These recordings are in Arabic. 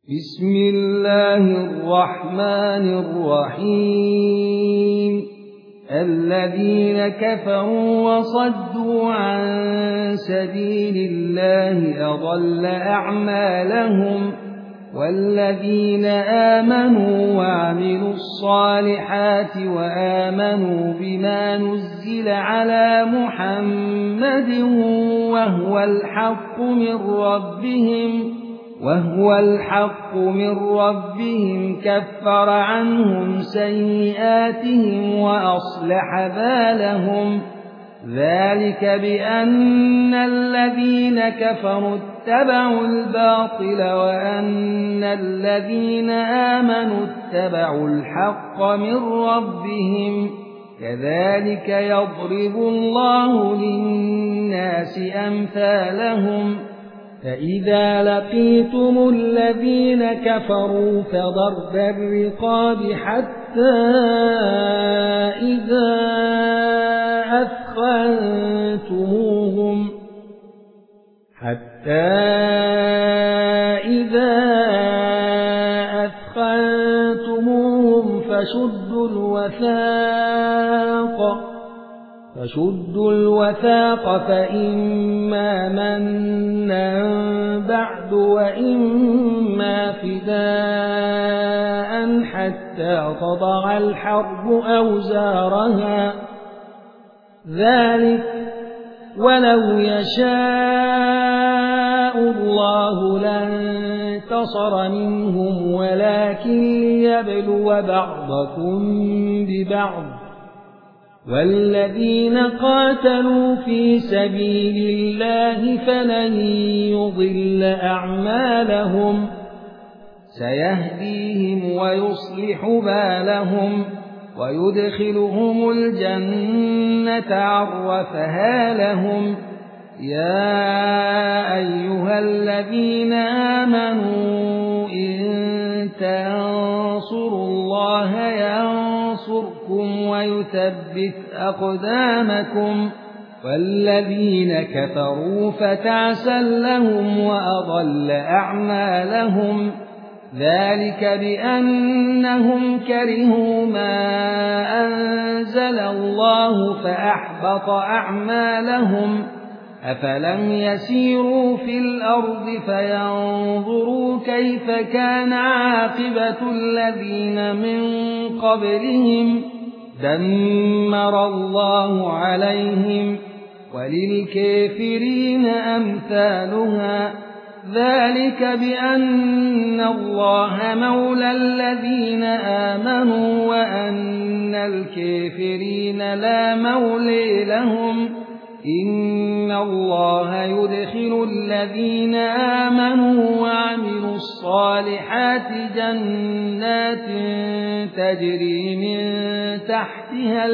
بسم الله الرحمن الرحيم الذين كفروا وصدوا عن سبيل الله أضل أعمالهم والذين آمنوا وعملوا الصالحات وآمنوا بما نزل على محمد وهو الحق من ربهم كفر عنهم سيئاتهم وأصلح بالهم ذلك بأن الذين كفروا اتبعوا الباطل وأن الذين آمنوا اتبعوا الحق من ربهم كذلك يضرب الله للناس أمثالهم فإذا لقيتم الذين كفروا فضرب الرقاب حتى إذا أثخنتموهم فشدوا الوثاق فإما منا بعد وإما فداء حتى تضع الحرب أوزارها ذلك ولو يشاء الله لانتصر منهم ولكن ليبلو بعضكم ببعض والذين قاتلوا في سبيل الله فلن يضل أعمالهم سيهديهم ويصلح بالهم ويدخلهم الجنة عرفها لهم يا أيها الذين آمنوا إن تنصروا الله ينصركم ويثبت أقدامكم والذين كفروا فتعسا لهم وأضل أعمالهم ذلك بأنهم كرهوا ما أنزل الله فأحبط أعمالهم أفلم يسيروا في الأرض فينظروا كيف كان عاقبة الذين من قبلهم دمر الله عليهم وللكافرين أمثالها ذلك بأن الله مولى الذين آمنوا وأن الكافرين لا مولى لهم إن الله يدخل الذين آمنوا وعملوا الصالحات جنات تجري من تحتها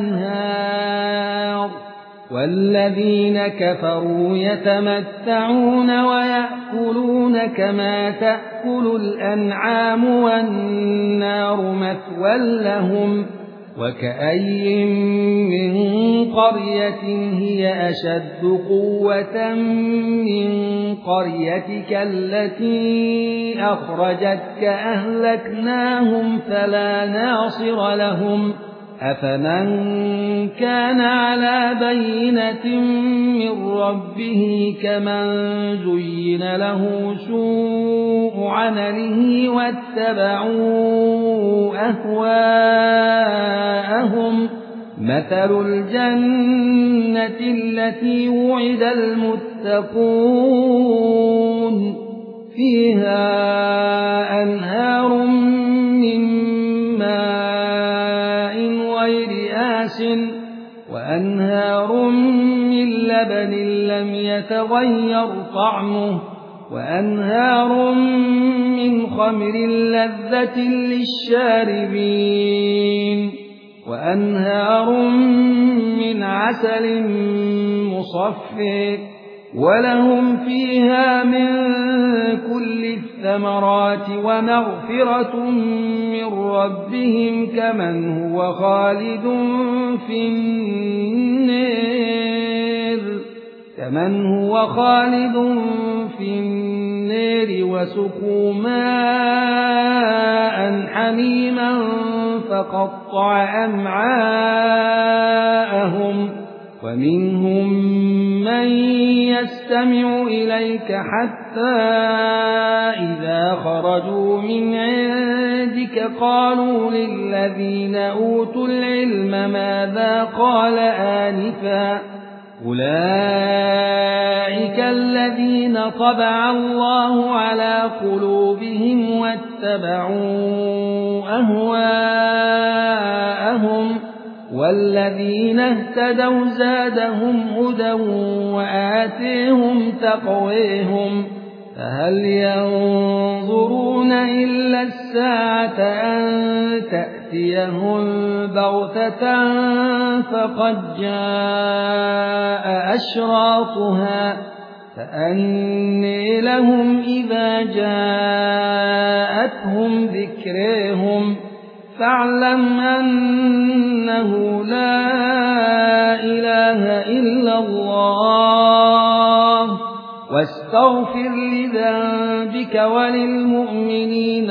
الأنهار والذين كفروا يتمتعون ويأكلون كما تأكل الأنعام والنار مثوى لهم وكأي من قرية هي أشد قوة من قريتك التي أخرجتك أهلكناهم فلا ناصر لهم أفمن كان على بينة من ربه كمن زين له سوء عمله واتبعوا أهواءهم مثل الجنة التي وعد المتقون فيها أنهار من ماء غير آسن وأنهار من لبن لم يتغير طعمه وأنهار من خمر لذة للشاربين وأنهار من عسل مصفى ولهم فيها من كل الثمرات ومغفرة من ربهم كمن هو خالد في النار النير وسقوا ماء حميما فقطع أمعاءهم ومنهم من يستمع إليك حتى إذا خرجوا من عندك قالوا للذين أوتوا العلم ماذا قال آنفا أولئك الذين طبع الله على قلوبهم واتبعوا أهواءهم والذين اهتدوا زادهم هدى وآتيهم تقويهم فهل ينظرون إلا الساعة أن تأتيهم بغتة فقد جاء أشراطها فأني لهم إذا جاءتهم ذكرهم فاعلم أنه لا إله إلا الله واستغفر لذنبك وللمؤمنين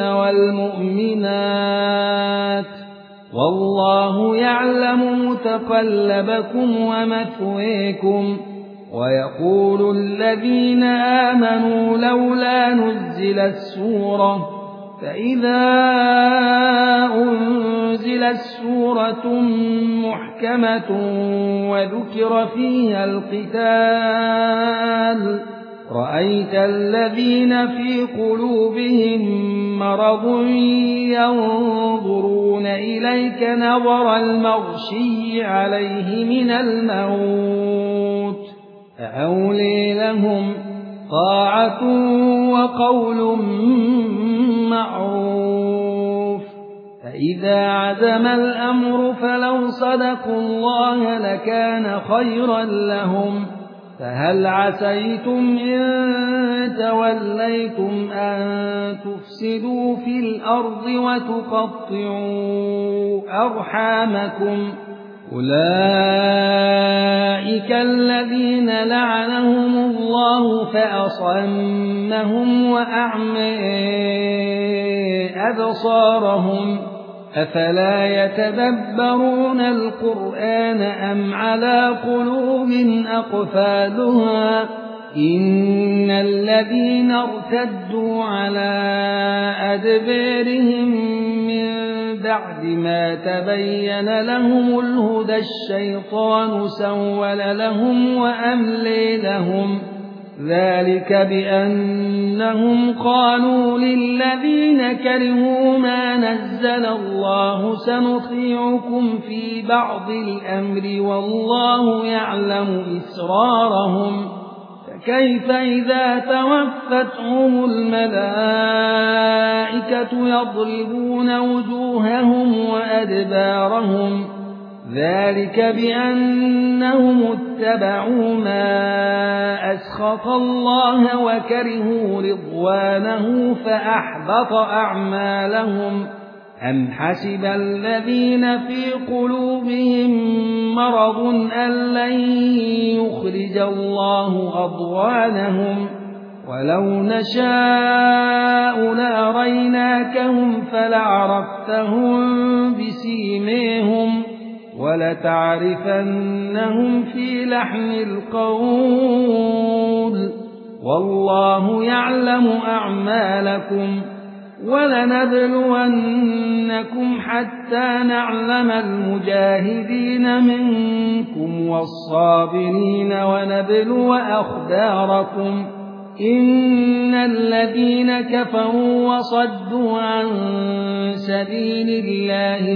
والمؤمنات والله يعلم متقلبكم ومثويكم ويقول الذين آمنوا لولا نزلت سورة فإذا أنزلت سورة محكمة وذكر فيها القتال رأيت الذين في قلوبهم مرض ينظرون إليك نظر المغشي عليه من الموت فأولي لهم طاعة وقول معروف فإذا عزم الأمر فلو صدقوا الله لكان خيرا لهم فهل عسيتم إن توليتم أن تفسدوا في الأرض وتقطعوا أرحامكم أولئك الذين لعنهم الله فأصمهم وأعمى أبصارهم أفلا يتدبرون القرآن أم على قلوب أقفالها إن الذين ارتدوا على أدبارهم من بعد ما تبين لهم الهدى الشيطان سول لهم وأملي لهم ذلك بأنهم قالوا للذين كرهوا ما نزل الله سنطيعكم في بعض الأمر والله يعلم إسرارهم فكيف إذا توفتهم الملائكة يضربون وجوههم وأدبارهم ذلك بأنهم اتبعوا ما أسخط الله وكرهوا رضوانه فأحبط أعمالهم أم حسب الذين في قلوبهم مرض أن لن يخرج الله أضغانهم ولو نشاء لأريناكهم فلعرفتهم بسيميهم ولتعرفنهم في لحن القول والله يعلم أعمالكم ولنبلونكم حتى نعلم المجاهدين منكم والصابرين ونبلو أخباركم إن الذين كفروا وصدوا عن سبيل الله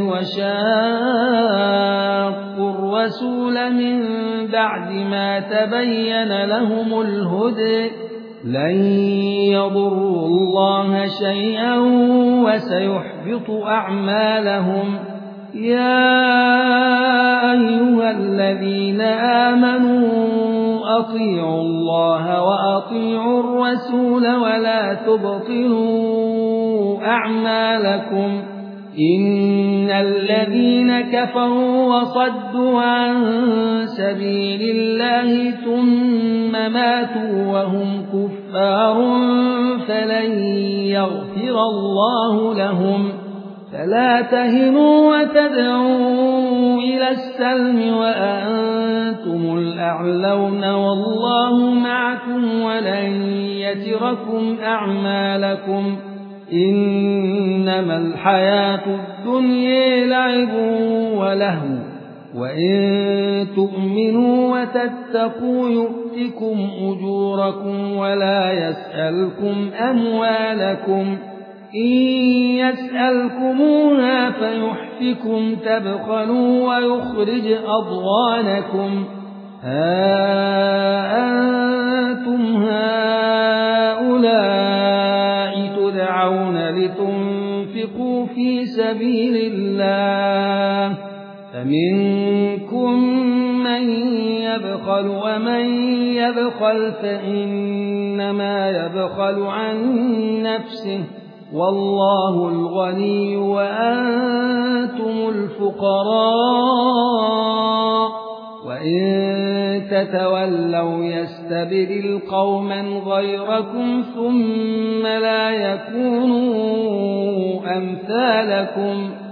وشاقوا الرسول من بعد ما تبين لهم الهدى لن يضروا الله شيئا وسيحبط أعمالهم يا أيها الذين آمنوا أطيعوا الله وأطيعوا الرسول ولا تبطلوا أعمالكم إن الذين كفروا وصدوا عن سبيل الله ثم ماتوا وهم كفار كفار فلن يغفر الله لهم فلا تهنوا وتدعوا إلى السلم وأنتم الأعلون والله معكم ولن يتركم أعمالكم إنما الحياة الدنيا لعب ولهو وإن تؤمنوا وتتقوا يؤتكم أجوركم ولا يسألكم أموالكم إن يسألكموها فيحفكم تبخلوا ويخرج أضغانكم ها أنتم هؤلاء تدعون لتنفقوا في سبيل الله فمنكم من يبخل ومن يبخل فإنما يبخل عن نفسه والله الغني وأنتم الفقراء وإن تتولوا يستبدل قوما غيركم ثم لا يكونوا أمثالكم